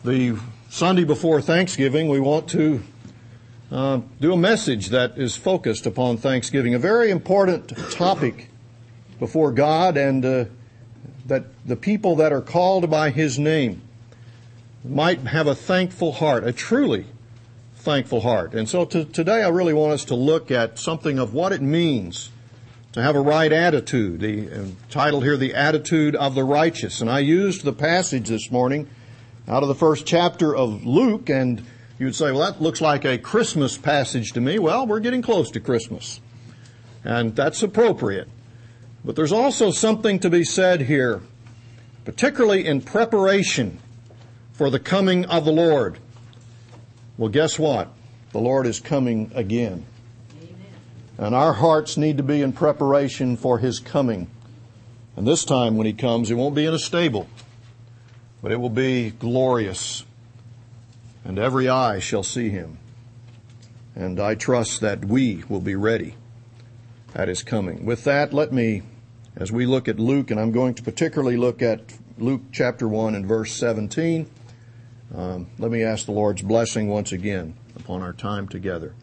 The Sunday before Thanksgiving, we want to do a message that is focused upon Thanksgiving, a very important topic before God, and that the people that are called by His name might have a thankful heart, a truly thankful heart. And so today I really want us to look at something of what it means to have a right attitude. Titled here, The Attitude of the Righteous. And I used the passage this morning out of the first chapter of Luke, and you would say, well, that looks like a Christmas passage to me. Well, we're getting close to Christmas, and that's appropriate. But there's also something to be said here, particularly in preparation for the coming of the Lord. Well, guess what? The Lord is coming again. Amen. And our hearts need to be in preparation for His coming. And this time when He comes, it won't be in a stable, but it will be glorious, and every eye shall see Him. And I trust that we will be ready at His coming. With that, let me, as we look at Luke, and I'm going to particularly look at Luke chapter 1 and verse 17, let me ask the Lord's blessing once again upon our time together.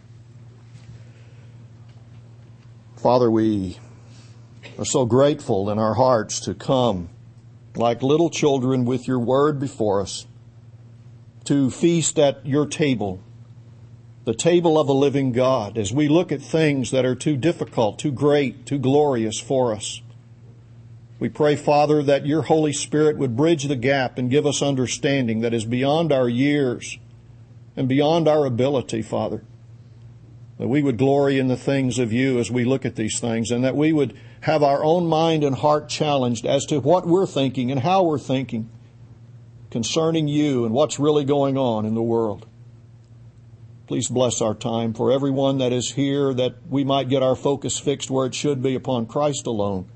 Father, we are so grateful in our hearts to come like little children with your word before us, to feast at your table, the table of the living God, as we look at things that are too difficult, too great, too glorious for us. We pray, Father, that your Holy Spirit would bridge the gap and give us understanding that is beyond our years and beyond our ability, Father. That we would glory in the things of you as we look at these things, and that we would have our own mind and heart challenged as to what we're thinking and how we're thinking concerning you and what's really going on in the world. Please bless our time for everyone that is here, that we might get our focus fixed where it should be, upon Christ alone.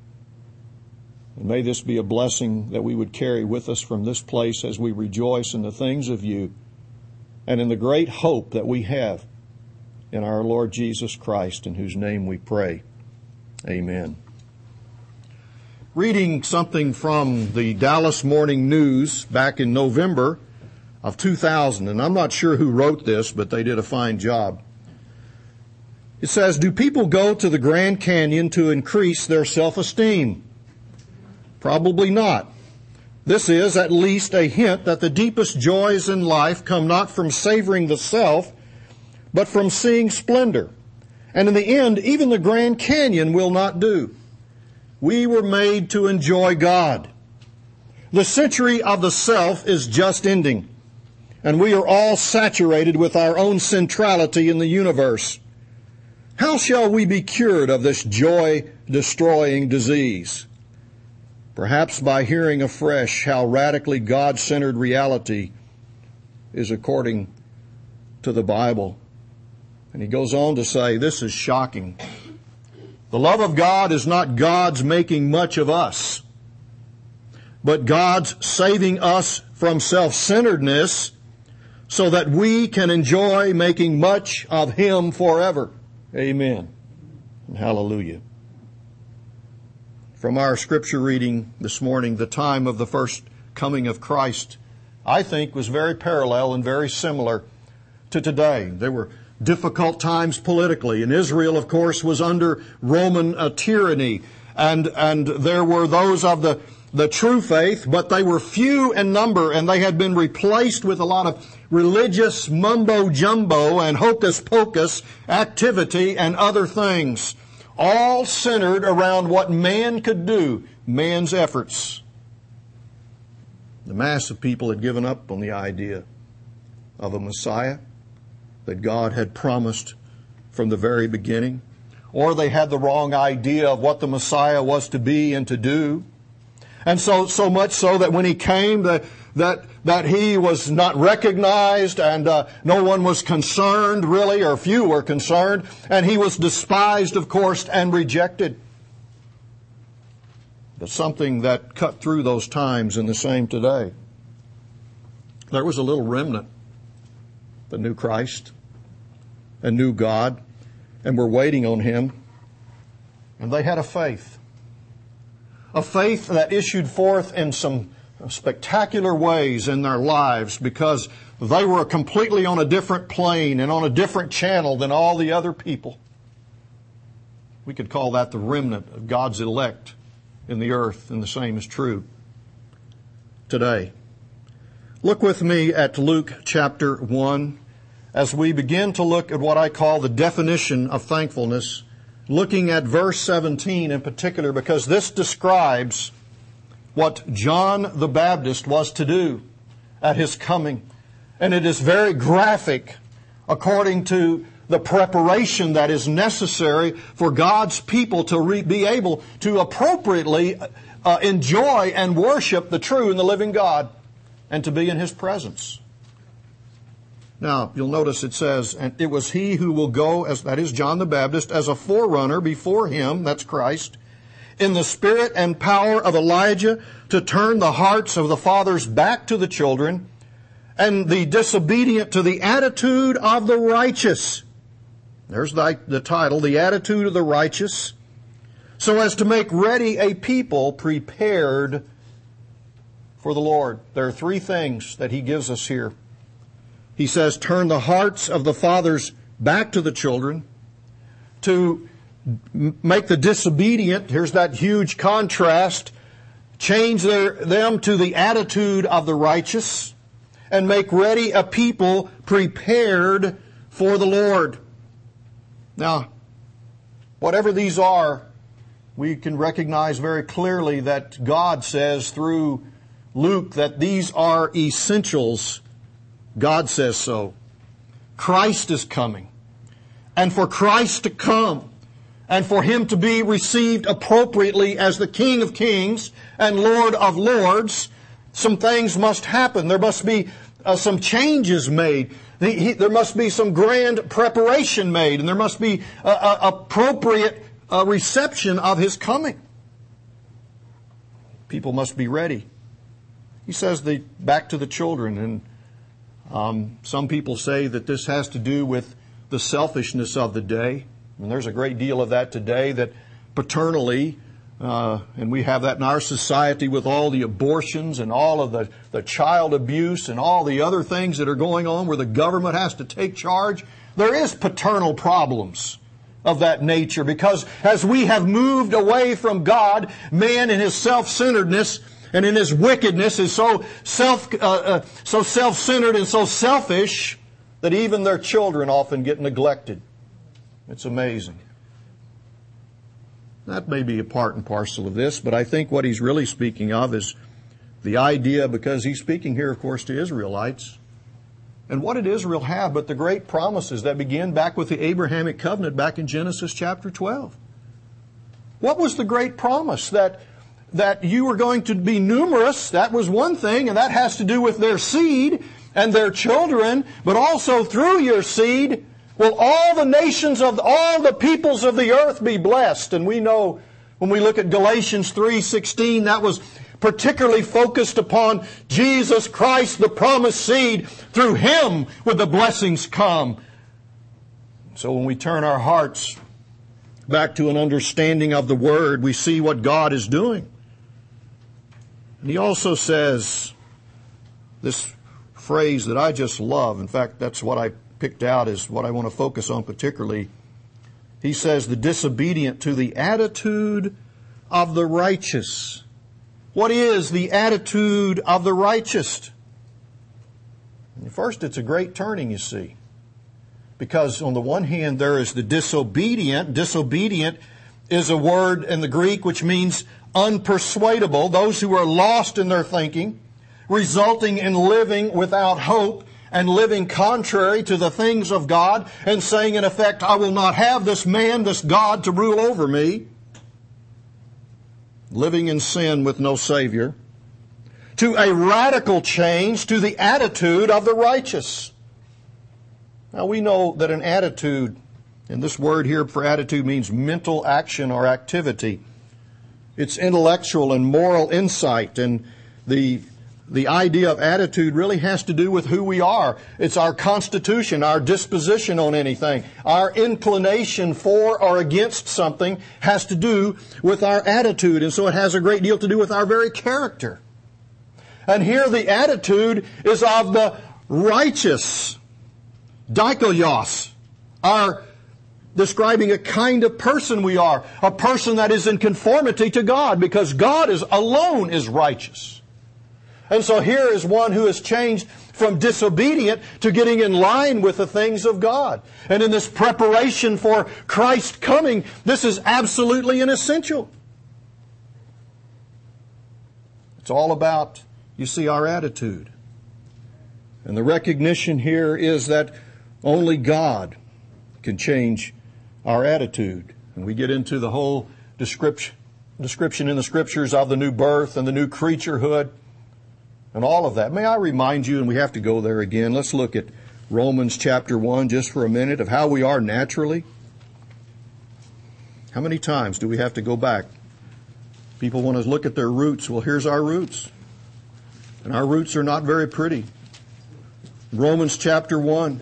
And may this be a blessing that we would carry with us from this place as we rejoice in the things of you and in the great hope that we have in our Lord Jesus Christ, in whose name we pray. Amen. Reading something from the Dallas Morning News back in November of 2000, and I'm not sure who wrote this, but they did a fine job. It says, "Do people go to the Grand Canyon to increase their self-esteem? Probably not. This is at least a hint that the deepest joys in life come not from savoring the self, but from seeing splendor. And in the end, even the Grand Canyon will not do. We were made to enjoy God. The century of the self is just ending, and we are all saturated with our own centrality in the universe. How shall we be cured of this joy-destroying disease? Perhaps by hearing afresh how radically God-centered reality is according to the Bible." And he goes on to say, this is shocking. "The love of God is not God's making much of us, but God's saving us from self-centeredness so that we can enjoy making much of Him forever." Amen. And hallelujah. From our scripture reading this morning, the time of the first coming of Christ, I think, was very parallel and very similar to today. There were difficult times politically, and Israel, of course, was under Roman tyranny, and there were those of the true faith, but they were few in number, and they had been replaced with a lot of religious mumbo-jumbo and hocus-pocus activity and other things, all centered around what man could do, man's efforts. The mass of people had given up on the idea of a Messiah that God had promised from the very beginning, or they had the wrong idea of what the Messiah was to be and to do. And so much so that when He came, that He was not recognized, and no one was concerned really, or few were concerned, and He was despised, of course, and rejected. But something that cut through those times and the same today. There was a little remnant that knew Christ and knew God and were waiting on Him. And they had a faith that issued forth in some spectacular ways in their lives because they were completely on a different plane and on a different channel than all the other people. We could call that the remnant of God's elect in the earth, and the same is true today. Look with me at Luke chapter 1 as we begin to look at what I call the definition of thankfulness, looking at verse 17 in particular, because this describes what John the Baptist was to do at his coming. And it is very graphic according to the preparation that is necessary for God's people to be able to appropriately enjoy and worship the true and the living God and to be in His presence. Now, you'll notice it says, and it was He who will go, that is John the Baptist, as a forerunner before Him, that's Christ, in the spirit and power of Elijah, to turn the hearts of the fathers back to the children and the disobedient to the attitude of the righteous. There's the title, the attitude of the righteous, so as to make ready a people prepared for the Lord. There are three things that He gives us here. He says, turn the hearts of the fathers back to the children, to make the disobedient, here's that huge contrast, change them to the attitude of the righteous, and make ready a people prepared for the Lord. Now, whatever these are, we can recognize very clearly that God says through Luke that these are essentials. God says so. Christ is coming. And for Christ to come, and for Him to be received appropriately as the King of Kings and Lord of Lords, some things must happen. There must be some changes made. There must be some grand preparation made, and there must be appropriate reception of His coming. People must be ready. He says back to the children, and some people say that this has to do with the selfishness of the day. And there's a great deal of that today, that paternally, and we have that in our society with all the abortions and all of the child abuse and all the other things that are going on where the government has to take charge. There is paternal problems of that nature, because as we have moved away from God, man in his self-centeredness and in his wickedness is so self-centered and so selfish that even their children often get neglected. It's amazing. That may be a part and parcel of this, but I think what he's really speaking of is the idea, because he's speaking here, of course, to Israelites. And what did Israel have but the great promises that begin back with the Abrahamic covenant back in Genesis chapter 12? What was the great promise? That you were going to be numerous, that was one thing, and that has to do with their seed and their children, but also through your seed will all the nations of all the peoples of the earth be blessed. And we know when we look at Galatians 3:16, that was particularly focused upon Jesus Christ, the promised seed. Through Him would the blessings come. So when we turn our hearts back to an understanding of the Word, we see what God is doing. And He also says this phrase that I just love. In fact, that's what I picked out is what I want to focus on particularly. He says, the disobedient to the attitude of the righteous. What is the attitude of the righteous? First, it's a great turning, you see. Because on the one hand, there is the disobedient. Disobedient is a word in the Greek which means unpersuadable, those who are lost in their thinking, resulting in living without hope and living contrary to the things of God, and saying in effect, I will not have this man, this God to rule over me. Living in sin with no Savior. To a radical change to the attitude of the righteous. Now we know that an attitude, and this word here for attitude means mental action or activity. It's intellectual and moral insight, and the idea of attitude really has to do with who we are. It's our constitution, our disposition on anything. Our inclination for or against something has to do with our attitude. And so it has a great deal to do with our very character. And here the attitude is of the righteous. Dikaios, describing a kind of person we are. A person that is in conformity to God, because God alone is righteous. And so here is one who has changed from disobedient to getting in line with the things of God. And in this preparation for Christ's coming, this is absolutely an essential. It's all about, you see, our attitude. And the recognition here is that only God can change our attitude. And we get into the whole description in the Scriptures of the new birth and the new creaturehood and all of that. May I remind you, and we have to go there again, let's look at Romans chapter 1 just for a minute, of how we are naturally. How many times do we have to go back? People want to look at their roots. Well, here's our roots. And our roots are not very pretty. Romans chapter 1.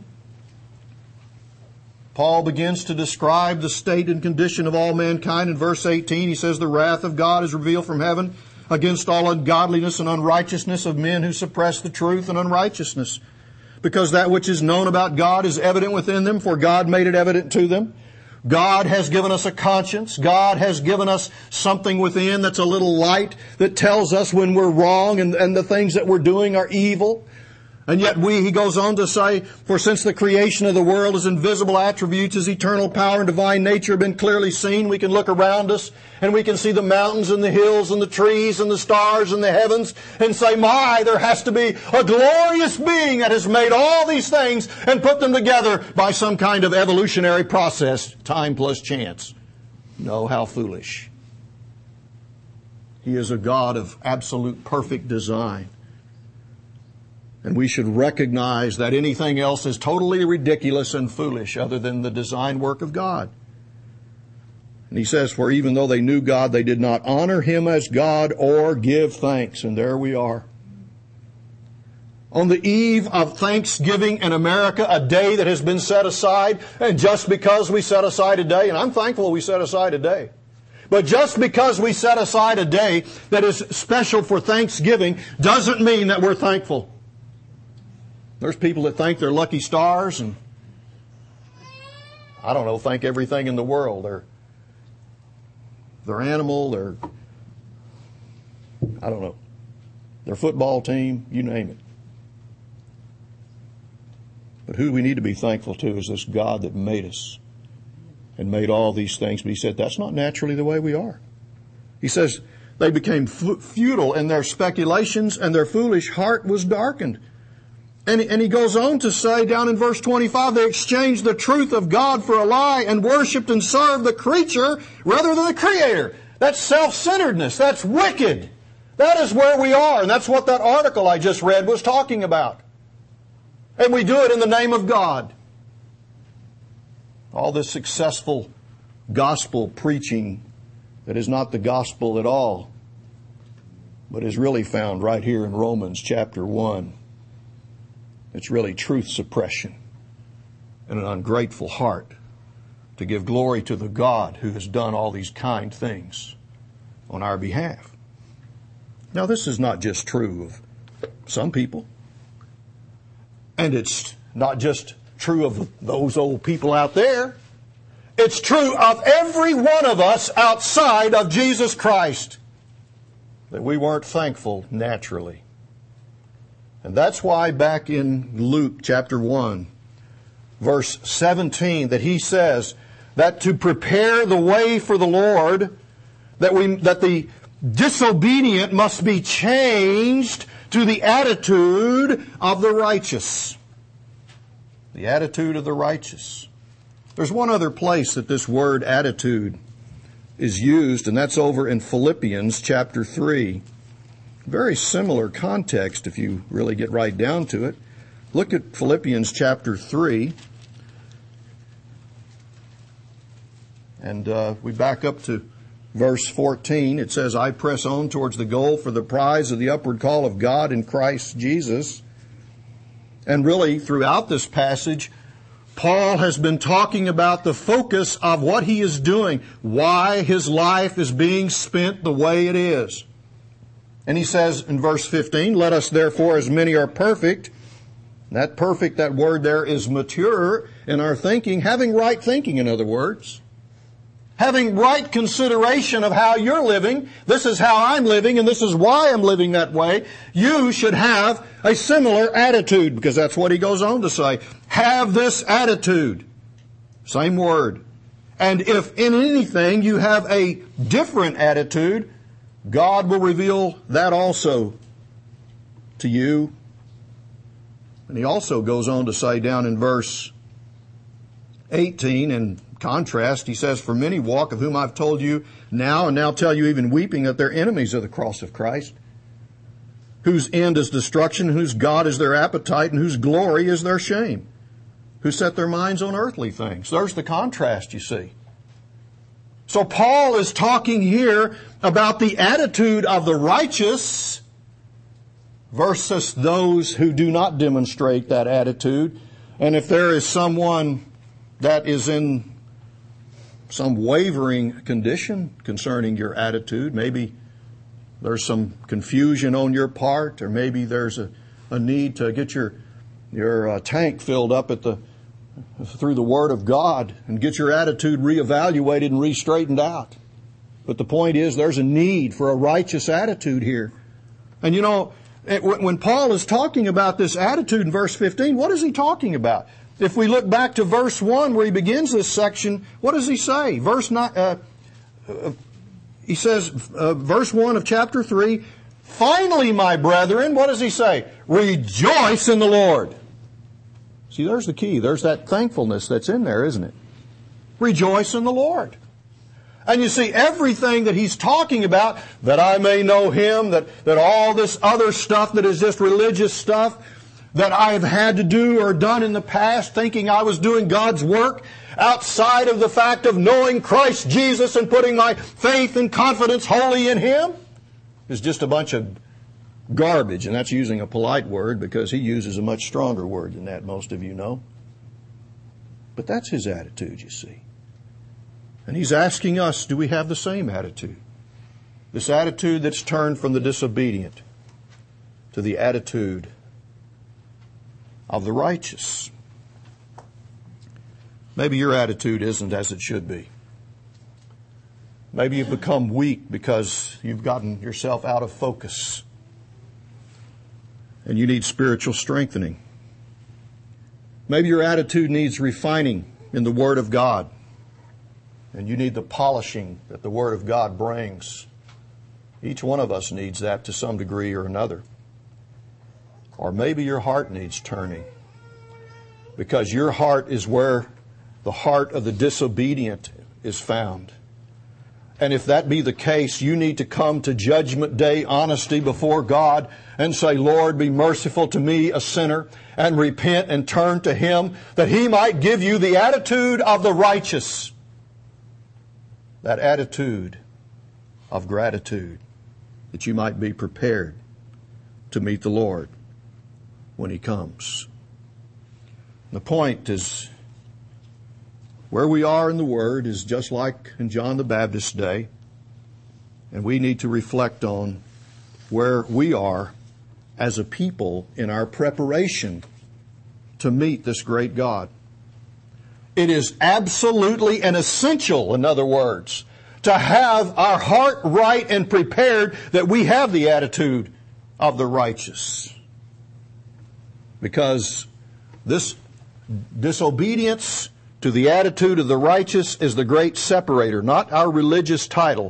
Paul begins to describe the state and condition of all mankind. In verse 18, he says, "The wrath of God is revealed from heaven against all ungodliness and unrighteousness of men who suppress the truth and unrighteousness. Because that which is known about God is evident within them, for God made it evident to them." God has given us a conscience. God has given us something within that's a little light that tells us when we're wrong and the things that we're doing are evil. And yet he goes on to say, "For since the creation of the world, his invisible attributes, his eternal power and divine nature have been clearly seen." We can look around us and we can see the mountains and the hills and the trees and the stars and the heavens and say, "My, there has to be a glorious being that has made all these things and put them together by some kind of evolutionary process, time plus chance." No, how foolish. He is a God of absolute perfect design. And we should recognize that anything else is totally ridiculous and foolish other than the design work of God. And he says, "For even though they knew God, they did not honor him as God or give thanks." And there we are. On the eve of Thanksgiving in America, a day that has been set aside, and just because we set aside a day, and I'm thankful we set aside a day, but just because we set aside a day that is special for Thanksgiving doesn't mean that we're thankful. There's people that thank their lucky stars and, I don't know, thank everything in the world. Their animal, their football team, you name it. But who we need to be thankful to is this God that made us and made all these things. But he said that's not naturally the way we are. He says they became futile in their speculations and their foolish heart was darkened. And he goes on to say down in verse 25, they exchanged the truth of God for a lie and worshipped and served the creature rather than the Creator. That's self-centeredness. That's wicked. That is where we are. And that's what that article I just read was talking about. And we do it in the name of God. All this successful gospel preaching that is not the gospel at all, but is really found right here in Romans chapter 1. It's really truth suppression and an ungrateful heart to give glory to the God who has done all these kind things on our behalf. Now, this is not just true of some people. And it's not just true of those old people out there. It's true of every one of us outside of Jesus Christ, that we weren't thankful naturally. And that's why back in Luke chapter 1, verse 17, that he says that to prepare the way for the Lord, that the disobedient must be changed to the attitude of the righteous. The attitude of the righteous. There's one other place that this word attitude is used, and that's over in Philippians chapter 3. Very similar context if you really get right down to it. Look at Philippians chapter 3. And we back up to verse 14. It says, "I press on towards the goal for the prize of the upward call of God in Christ Jesus." And really, throughout this passage, Paul has been talking about the focus of what he is doing, why his life is being spent the way it is. And he says in verse 15, let us therefore, as many are perfect, that perfect, that word there is mature in our thinking, having right thinking, in other words. Having right consideration of how you're living. This is how I'm living, and this is why I'm living that way. You should have a similar attitude, because that's what he goes on to say. Have this attitude. Same word. And if in anything you have a different attitude, God will reveal that also to you. And he also goes on to say down in verse 18, in contrast, he says, for many walk, of whom I've told you now, and now tell you even weeping, that they're enemies of the cross of Christ, whose end is destruction, whose God is their appetite, and whose glory is their shame, who set their minds on earthly things. There's the contrast, you see. So Paul is talking here about the attitude of the righteous versus those who do not demonstrate that attitude. And if there is someone that is in some wavering condition concerning your attitude, maybe there's some confusion on your part, or maybe there's a need to get your tank filled up through the Word of God and get your attitude reevaluated and re-straightened out. But the point is, there's a need for a righteous attitude here. And you know, when Paul is talking about this attitude in verse 15, what is he talking about? If we look back to verse 1 where he begins this section, what does he say? He says, verse 1 of chapter 3, finally, my brethren, what does he say? Rejoice in the Lord. See, there's the key. There's that thankfulness that's in there, isn't it? Rejoice in the Lord. And you see, everything that he's talking about, that I may know Him, that all this other stuff that is just religious stuff that I've had to do or done in the past, thinking I was doing God's work, outside of the fact of knowing Christ Jesus and putting my faith and confidence wholly in Him, is just a bunch of garbage. And that's using a polite word, because he uses a much stronger word than that, most of you know. But that's his attitude, you see. And he's asking us, do we have the same attitude? This attitude that's turned from the disobedient to the attitude of the righteous. Maybe your attitude isn't as it should be. Maybe you've become weak because you've gotten yourself out of focus, and you need spiritual strengthening. Maybe your attitude needs refining in the Word of God, and you need the polishing that the Word of God brings. Each one of us needs that to some degree or another. Or maybe your heart needs turning, because your heart is where the heart of the disobedient is found. And if that be the case, you need to come to Judgment Day honesty before God and say, Lord, be merciful to me, a sinner, and repent and turn to Him, that He might give you the attitude of the righteous, that attitude of gratitude, that you might be prepared to meet the Lord when He comes. The point is, where we are in the Word is just like in John the Baptist's day, and we need to reflect on where we are as a people in our preparation to meet this great God. It is absolutely an essential, in other words, to have our heart right and prepared, that we have the attitude of the righteous. Because this disobedience to the attitude of the righteous is the great separator, not our religious title,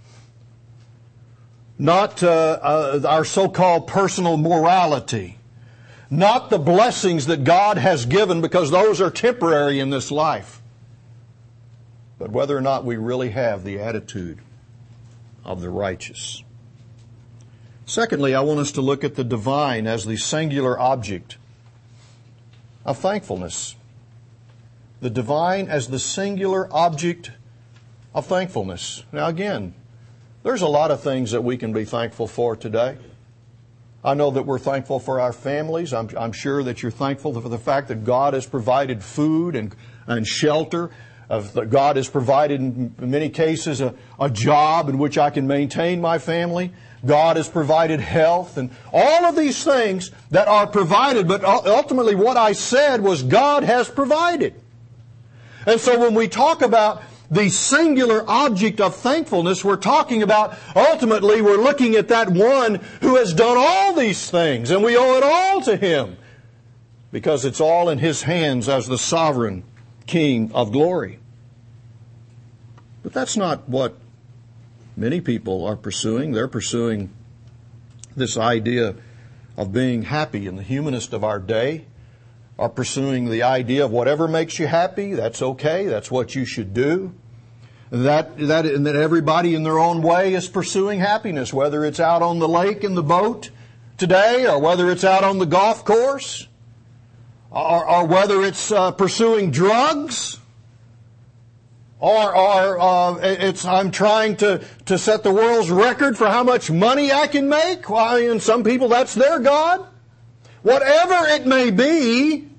not our so-called personal morality, not the blessings that God has given, because those are temporary in this life, but whether or not we really have the attitude of the righteous. Secondly, I want us to look at the divine as the singular object of thankfulness. The divine as the singular object of thankfulness. Now again, there's a lot of things that we can be thankful for today. I know that we're thankful for our families. I'm sure that you're thankful for the fact that God has provided food and shelter. That God has provided, in many cases, a job in which I can maintain my family. God has provided health and all of these things that are provided. But ultimately what I said was God has provided. And so when we talk about the singular object of thankfulness, we're talking about, ultimately, we're looking at that one who has done all these things, and we owe it all to Him, because it's all in His hands as the sovereign King of glory. But that's not what many people are pursuing. They're pursuing this idea of being happy, and the humanists of our day are pursuing the idea of whatever makes you happy, that's okay, that's what you should do. And that everybody in their own way is pursuing happiness, whether it's out on the lake in the boat today, or whether it's out on the golf course, or whether it's pursuing drugs, or I'm trying to set the world's record for how much money I can make. Well, and some people, that's their God. Whatever it may be,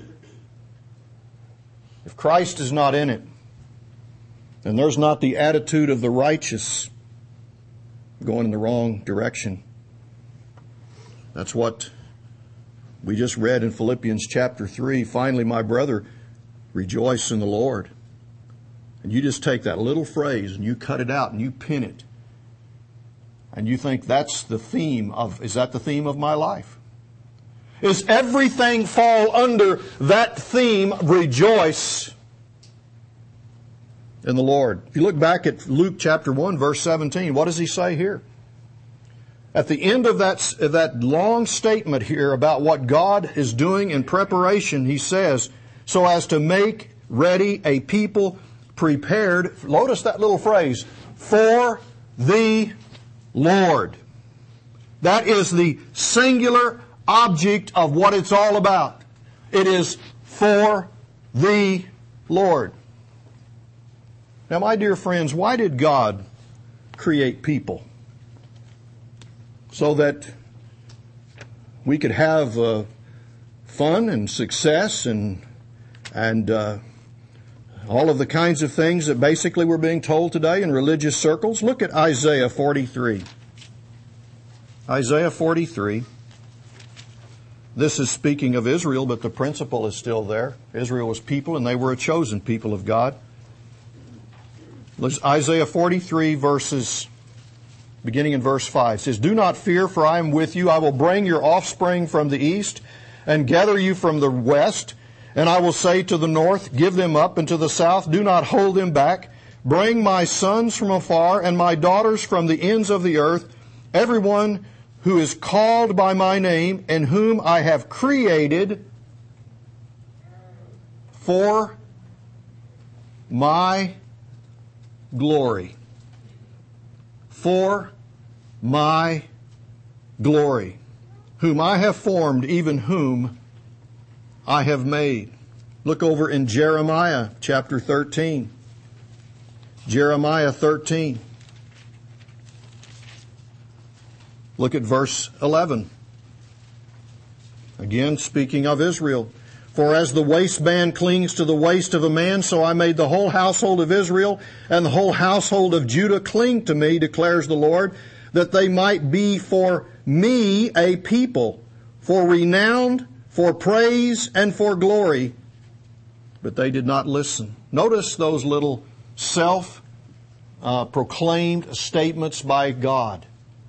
if Christ is not in it, and there's not the attitude of the righteous, going in the wrong direction. That's what we just read in Philippians chapter 3. Finally, my brother, rejoice in the Lord. And you just take that little phrase and you cut it out and you pin it. And you think that's the theme of, is that the theme of my life? Is everything fall under that theme, rejoice in the Lord? If you look back at Luke chapter 1, verse 17, what does he say here? At the end of that long statement here about what God is doing in preparation, he says, so as to make ready a people prepared, notice that little phrase, for the Lord. That is the singular object of what it's all about. It is for the Lord. Now, my dear friends, why did God create people? So that we could have fun and success and all of the kinds of things that basically we're being told today in religious circles. Look at Isaiah 43. Isaiah 43. This is speaking of Israel, but the principle is still there. Israel was people, and they were a chosen people of God. Isaiah 43, beginning in verse 5, says, do not fear, for I am with you. I will bring your offspring from the east and gather you from the west. And I will say to the north, give them up, and to the south, do not hold them back. Bring my sons from afar and my daughters from the ends of the earth, everyone who is called by my name and whom I have created for my glory. For my glory. Whom I have formed, even whom I have made. Look over in Jeremiah chapter 13. Jeremiah 13. Look at verse 11. Again, speaking of Israel. For as the waistband clings to the waist of a man, so I made the whole household of Israel and the whole household of Judah cling to me, declares the Lord, that they might be for me a people, for renowned, for praise, and for glory. But they did not listen. Notice those little self-proclaimed statements by God.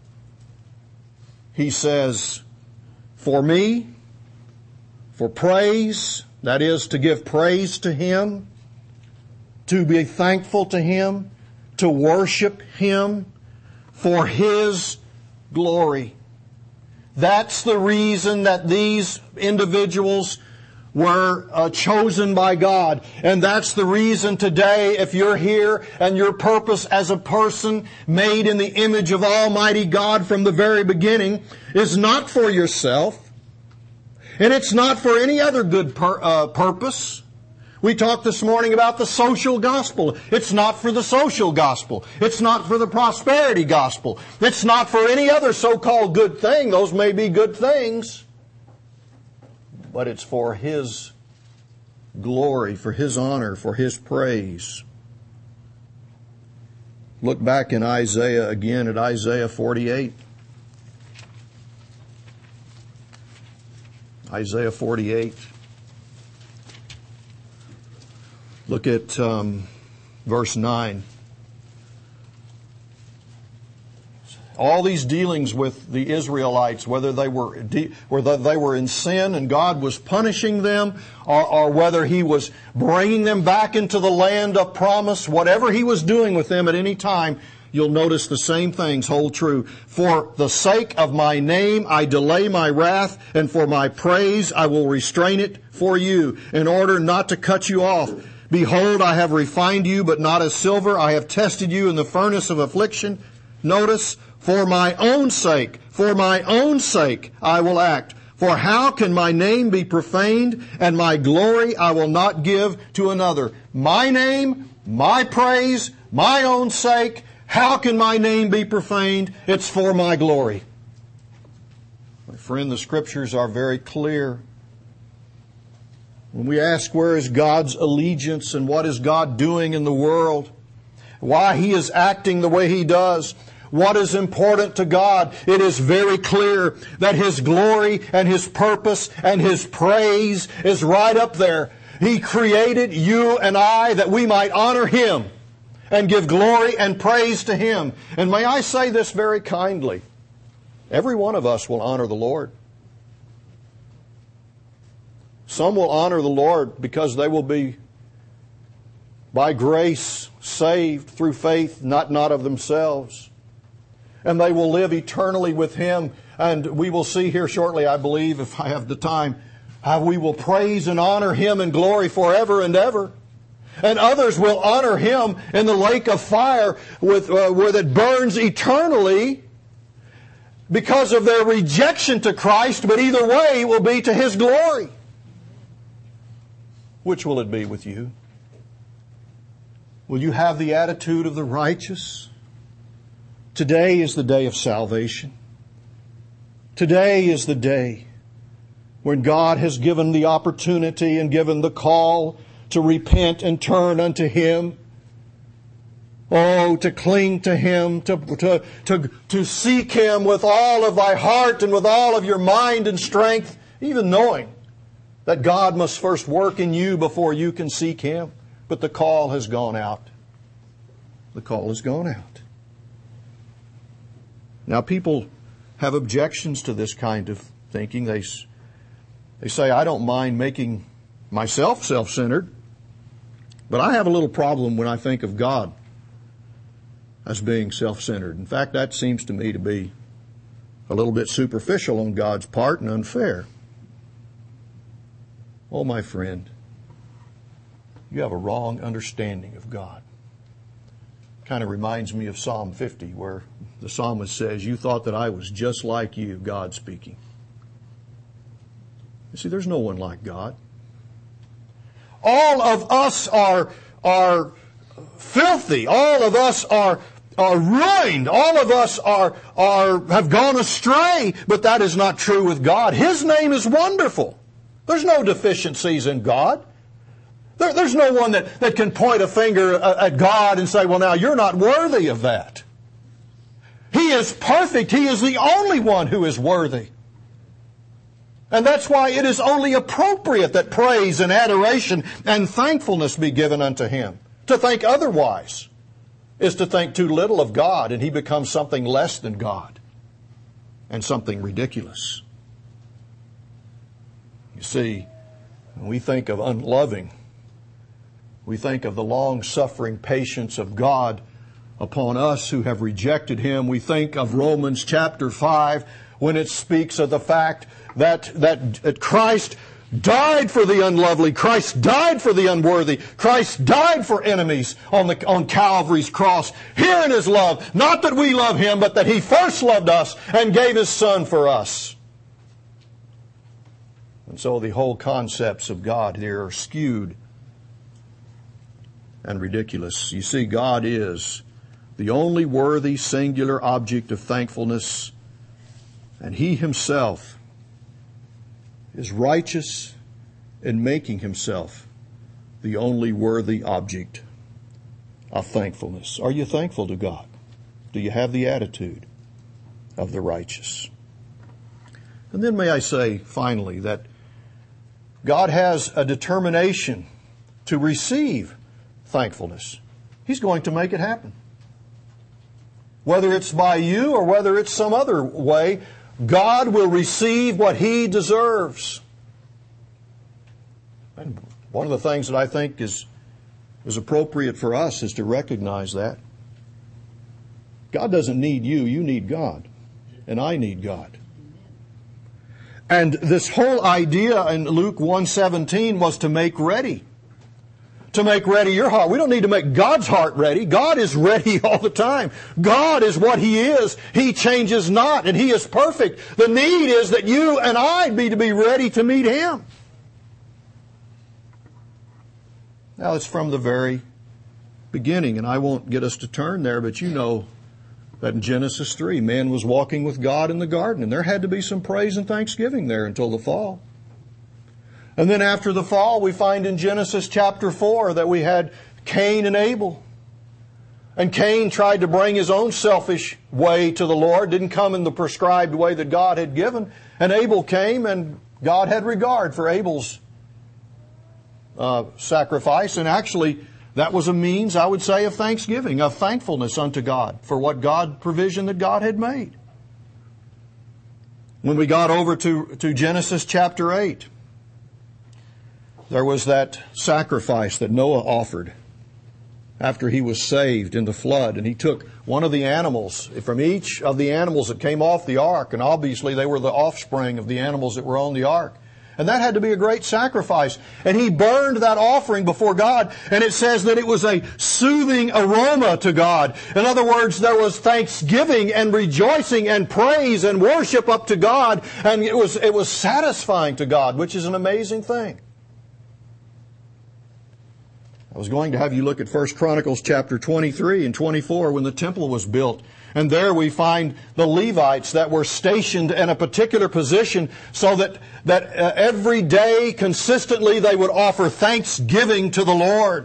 He says, for me, for praise, that is to give praise to Him, to be thankful to Him, to worship Him, for His glory. That's the reason that these individuals were chosen by God. And that's the reason today, if you're here and your purpose as a person made in the image of Almighty God from the very beginning is not for yourself, and it's not for any other good purpose. We talked this morning about the social gospel. It's not for the social gospel. It's not for the prosperity gospel. It's not for any other so-called good thing. Those may be good things. But it's for His glory, for His honor, for His praise. Look back in Isaiah again at Isaiah 48. Isaiah 48. Look at verse 9. All these dealings with the Israelites, whether they were in sin and God was punishing them, or whether He was bringing them back into the land of promise, whatever He was doing with them at any time, you'll notice the same things hold true. For the sake of my name I delay my wrath, and for my praise I will restrain it for you, in order not to cut you off. Behold, I have refined you, but not as silver. I have tested you in the furnace of affliction. Notice, for my own sake I will act. For how can my name be profaned, and my glory I will not give to another? My name, my praise, my own sake. How can my name be profaned? It's for my glory. My friend, the Scriptures are very clear. When we ask where is God's allegiance and what is God doing in the world, why He is acting the way He does, what is important to God, it is very clear that His glory and His purpose and His praise is right up there. He created you and I that we might honor Him and give glory and praise to Him. And may I say this very kindly, every one of us will honor the Lord. Some will honor the Lord because they will be, by grace, saved through faith, not of themselves. And they will live eternally with Him. And we will see here shortly, I believe, if I have the time, how we will praise and honor Him in glory forever and ever. And others will honor Him in the lake of fire where that burns eternally because of their rejection to Christ, but either way it will be to His glory. Which will it be with you? Will you have the attitude of the righteous? Today is the day of salvation. Today is the day when God has given the opportunity and given the call to repent and turn unto Him. Oh, to cling to Him, to seek Him with all of thy heart and with all of your mind and strength, even knowing that God must first work in you before you can seek Him. But the call has gone out. The call has gone out. Now, people have objections to this kind of thinking. They say, I don't mind making myself self-centered, but I have a little problem when I think of God as being self-centered. In fact, that seems to me to be a little bit superficial on God's part and unfair. Oh, my friend, you have a wrong understanding of God. Kind of reminds me of Psalm 50, where the psalmist says, you thought that I was just like you, God speaking. You see, there's no one like God. All of us are filthy. All of us are ruined. All of us have gone astray. But that is not true with God. His name is wonderful. There's no deficiencies in God. There's no one that can point a finger at God and say, well, now, you're not worthy of that. He is perfect. He is the only one who is worthy. And that's why it is only appropriate that praise and adoration and thankfulness be given unto Him. To think otherwise is to think too little of God, and He becomes something less than God and something ridiculous. You see, when we think of unloving, we think of the long-suffering patience of God upon us who have rejected Him. We think of Romans chapter 5 when it speaks of the fact that Christ died for the unlovely. Christ died for the unworthy. Christ died for enemies on Calvary's cross. Herein is love. Not that we love Him, but that He first loved us and gave His Son for us. And so the whole concepts of God here are skewed and ridiculous. You see, God is the only worthy singular object of thankfulness, and He Himself is righteous in making Himself the only worthy object of thankfulness. Are you thankful to God? Do you have the attitude of the righteous? And then may I say finally that God has a determination to receive thankfulness. He's going to make it happen. Whether it's by you or whether it's some other way, God will receive what He deserves. And one of the things that I think is appropriate for us is to recognize that. God doesn't need you, you need God. And I need God. And this whole idea in Luke 1:17 was to make ready. To make ready your heart. We don't need to make God's heart ready. God is ready all the time. God is what He is. He changes not, and He is perfect. The need is that you and I be to be ready to meet Him. Now, it's from the very beginning, and I won't get us to turn there, but you know that in Genesis 3, man was walking with God in the garden, and there had to be some praise and thanksgiving there until the fall. And then after the fall, we find in Genesis chapter 4 that we had Cain and Abel. And Cain tried to bring his own selfish way to the Lord, didn't come in the prescribed way that God had given. And Abel came, and God had regard for Abel's sacrifice. And actually, that was a means, I would say, of thanksgiving, of thankfulness unto God for what provision that God had made. When we got over to Genesis chapter 8, there was that sacrifice that Noah offered after he was saved in the flood. And he took one of the animals from each of the animals that came off the ark. And obviously they were the offspring of the animals that were on the ark. And that had to be a great sacrifice. And he burned that offering before God. And it says that it was a soothing aroma to God. In other words, there was thanksgiving and rejoicing and praise and worship up to God. And it was satisfying to God, which is an amazing thing. I was going to have you look at 1 Chronicles chapter 23 and 24 when the temple was built. And there we find the Levites that were stationed in a particular position so that every day consistently they would offer thanksgiving to the Lord.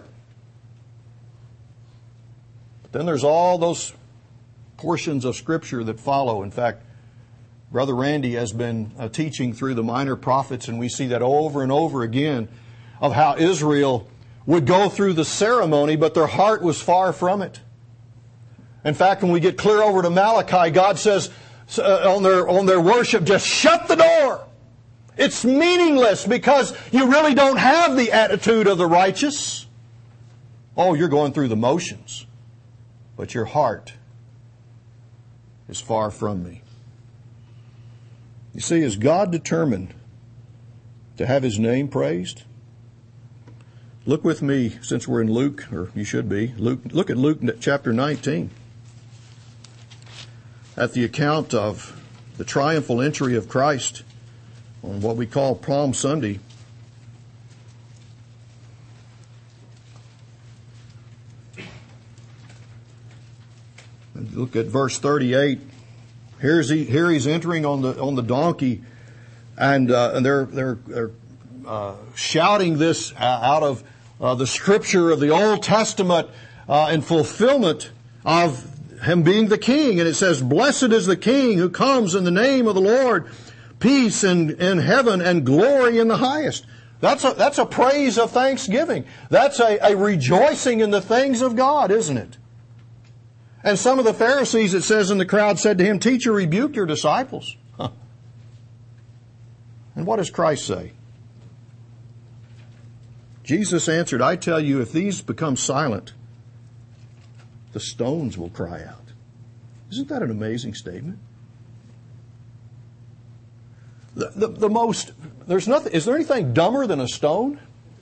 But then there's all those portions of Scripture that follow. In fact, Brother Randy has been teaching through the minor prophets, and we see that over and over again of how Israel would go through the ceremony, but their heart was far from it. In fact, when we get clear over to Malachi, God says on their worship, just shut the door. It's meaningless because you really don't have the attitude of the righteous. Oh, you're going through the motions, but your heart is far from me. You see, is God determined to have His name praised? Look with me, since we're in Luke, or you should be, look at Luke chapter 19. At the account of the triumphal entry of Christ on what we call Palm Sunday. Look at verse 38. Here he's entering on the donkey, and they're shouting this out of the Scripture of the Old Testament in fulfillment of Him being the King. And it says, "Blessed is the King who comes in the name of the Lord, peace in heaven and glory in the highest." That's a praise of thanksgiving. That's a rejoicing in the things of God, isn't it? And some of the Pharisees, it says in the crowd, said to Him, "Teacher, rebuke your disciples." Huh. And what does Christ say? Jesus answered, "I tell you, if these become silent, the stones will cry out." Isn't that an amazing statement? Is there anything dumber than a stone?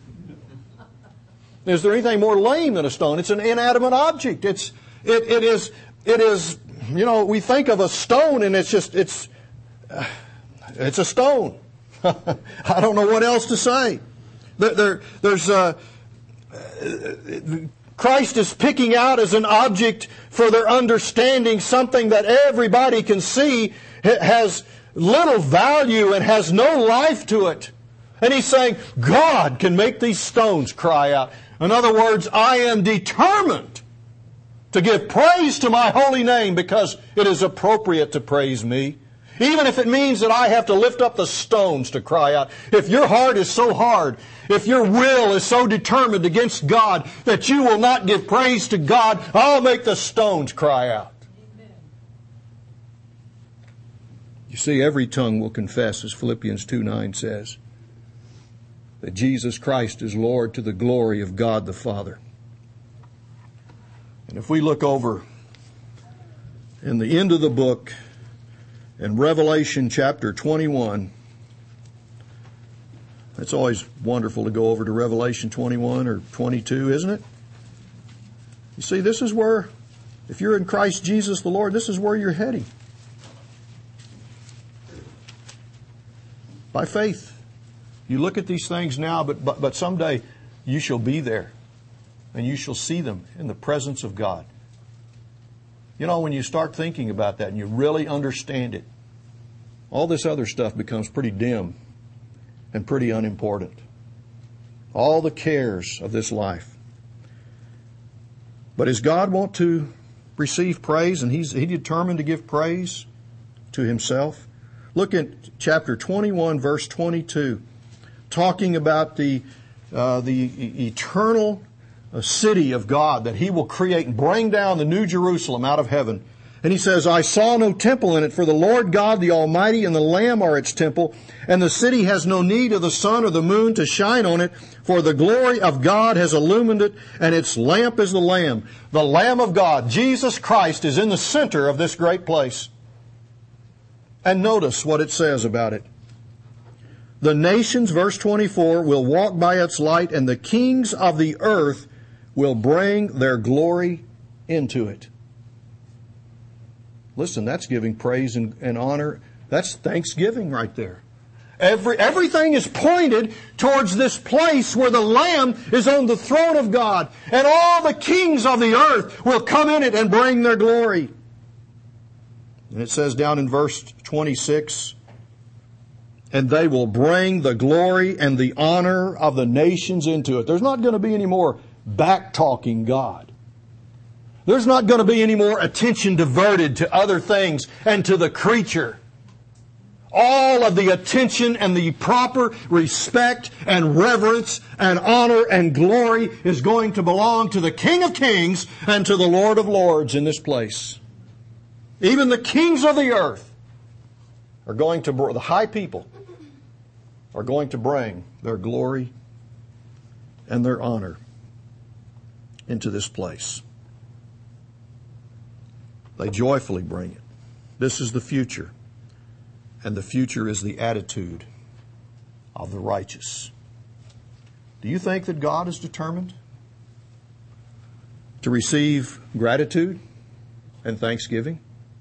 Is there anything more lame than a stone? It's an inanimate object. It is, we think of a stone and it's a stone. I don't know what else to say. Christ is picking out as an object for their understanding something that everybody can see has little value and has no life to it. And He's saying, God can make these stones cry out. In other words, I am determined to give praise to my holy name because it is appropriate to praise me. Even if it means that I have to lift up the stones to cry out. If your heart is so hard, if your will is so determined against God that you will not give praise to God, I'll make the stones cry out. Amen. You see, every tongue will confess, as Philippians 2:9 says, that Jesus Christ is Lord to the glory of God the Father. And if we look over in the end of the book, in Revelation chapter 21, it's always wonderful to go over to Revelation 21 or 22, isn't it? You see, this is where, if you're in Christ Jesus the Lord, this is where you're heading. By faith. You look at these things now, but someday you shall be there and you shall see them in the presence of God. You know, when you start thinking about that and you really understand it, all this other stuff becomes pretty dim and pretty unimportant. All the cares of this life. But does God want to receive praise, and He determined to give praise to Himself? Look at chapter 21, verse 22, talking about the eternal city of God that He will create and bring down the New Jerusalem out of heaven. And He says, I saw no temple in it, for the Lord God, the Almighty, and the Lamb are its temple, and the city has no need of the sun or the moon to shine on it, for the glory of God has illumined it, and its lamp is the Lamb. The Lamb of God, Jesus Christ, is in the center of this great place. And notice what it says about it. The nations, verse 24, will walk by its light, and the kings of the earth will bring their glory into it. Listen, that's giving praise and honor. That's thanksgiving right there. Everything is pointed towards this place where the Lamb is on the throne of God, and all the kings of the earth will come in it and bring their glory. And it says down in verse 26, and they will bring the glory and the honor of the nations into it. There's not going to be any more back-talking God. There's not going to be any more attention diverted to other things and to the creature. All of the attention and the proper respect and reverence and honor and glory is going to belong to the King of Kings and to the Lord of Lords in this place. Even the kings of the earth are going to, the high people are going to bring their glory and their honor into this place. They joyfully bring it. This is the future. And the future is the attitude of the righteous. Do you think that God is determined to receive gratitude and thanksgiving?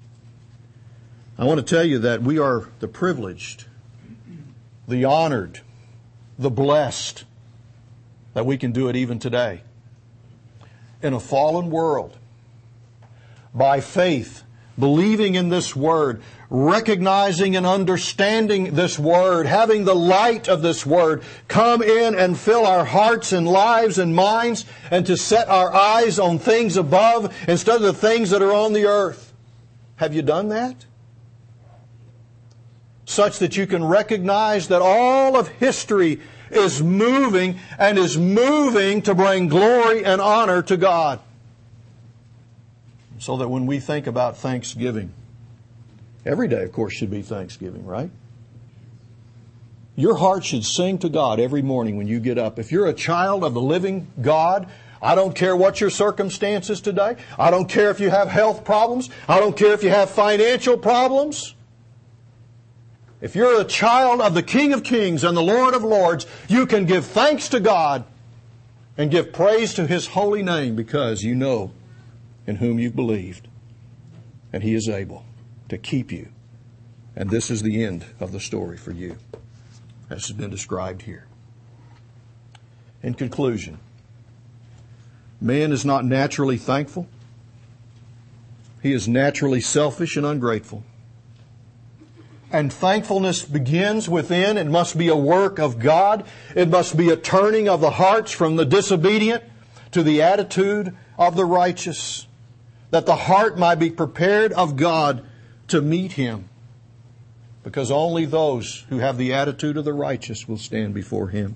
I want to tell you that we are the privileged, the honored, the blessed, that we can do it even today. In a fallen world, by faith, believing in this Word, recognizing and understanding this Word, having the light of this Word come in and fill our hearts and lives and minds, and to set our eyes on things above instead of the things that are on the earth. Have you done that? Such that you can recognize that all of history is moving and is moving to bring glory and honor to God. So that when we think about Thanksgiving, every day, of course, should be Thanksgiving, right? Your heart should sing to God every morning when you get up. If you're a child of the living God, I don't care what your circumstances today. I don't care if you have health problems. I don't care if you have financial problems. If you're a child of the King of Kings and the Lord of Lords, you can give thanks to God and give praise to His holy name because you know in whom you've believed. And He is able to keep you. And this is the end of the story for you, as has been described here. In conclusion, man is not naturally thankful. He is naturally selfish and ungrateful. And thankfulness begins within. It must be a work of God. It must be a turning of the hearts from the disobedient to the attitude of the righteous, that the heart might be prepared of God to meet Him. because only those who have the attitude of the righteous will stand before Him.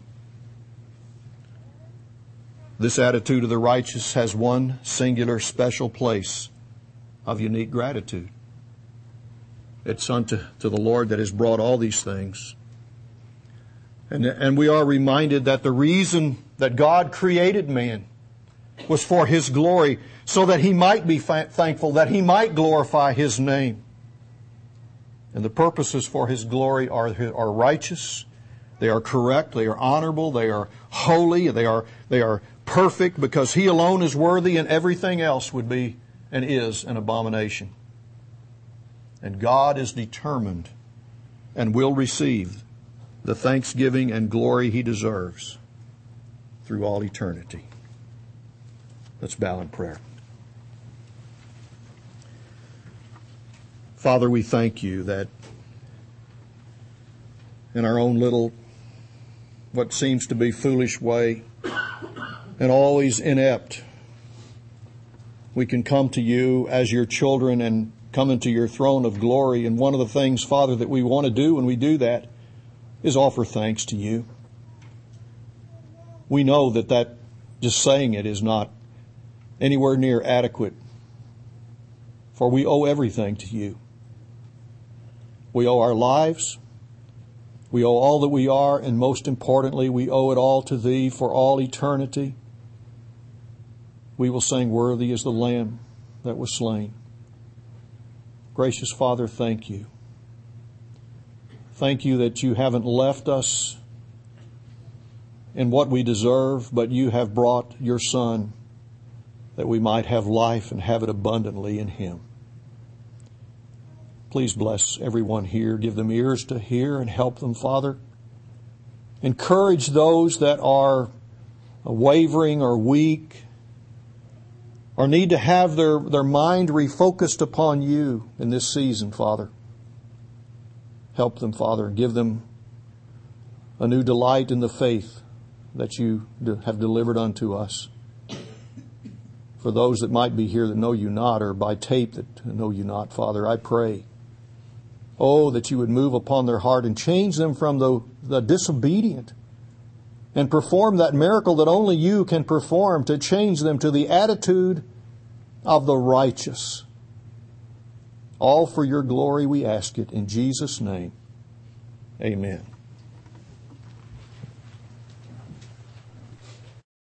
This attitude of the righteous has one singular special place of unique gratitude. It's unto the Lord that has brought all these things. And we are reminded that the reason that God created man was for His glory, so that He might be thankful, that He might glorify His name. And the purposes for His glory are righteous, they are correct, they are honorable, they are holy, they are perfect, because He alone is worthy, and everything else would be and is an abomination. And God is determined and will receive the thanksgiving and glory He deserves through all eternity. Let's bow in prayer. Father, we thank You that in our own little, what seems to be foolish way, and always inept, we can come to You as Your children and come into Your throne of glory. And one of the things, Father, that we want to do when we do that is offer thanks to You. We know that just saying it is not anywhere near adequate, for we owe everything to You. We owe our lives, we owe all that we are, and most importantly, we owe it all to Thee for all eternity. We will sing, "Worthy is the Lamb that was slain." Gracious Father, thank You. Thank You that You haven't left us in what we deserve, but You have brought Your Son that we might have life and have it abundantly in Him. Please bless everyone here. Give them ears to hear and help them, Father. Encourage those that are wavering or weak, or need to have their mind refocused upon You in this season, Father. Help them, Father. Give them a new delight in the faith that You have delivered unto us. For those that might be here that know You not, or by tape that know You not, Father, I pray, that You would move upon their heart and change them from the disobedient, and perform that miracle that only You can perform, to change them to the attitude of the righteous. All for Your glory we ask it in Jesus' name. Amen.